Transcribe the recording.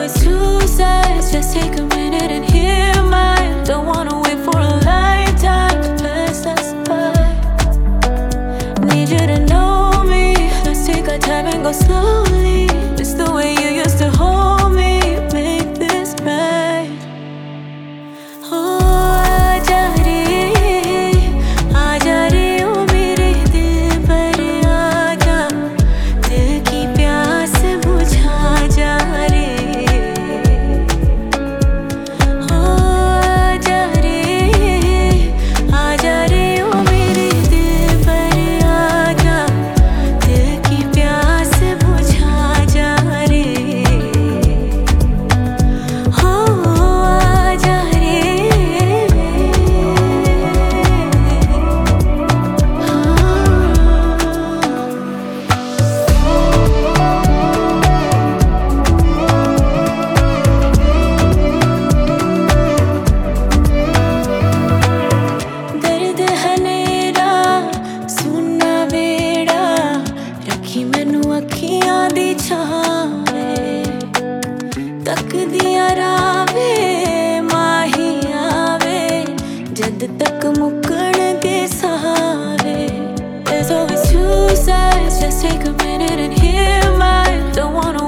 always two sides. Just take a minute and hear mine. Don't wanna wait for a lifetime to pass us by. Need you to know me. Let's take our time and go slowly. It's the way you used to hold me. Make this right. Oh, आजा रे ओ मेरे दिल पर आजा, दिल की प्यास बुझा जा रे। ओ आजा रे ओ मेरे दिल पर आजा, दिल की प्यास बुझा जा रे। हो आजा रे। दर्द हनेरा सुनना बेड़ा, रखी मैनू अखियां दी छावे। तक दिया रावे माही आवे, जद तक मुकण के सहारे। There's always two sides. Just take a minute and hear mine. Don't wanna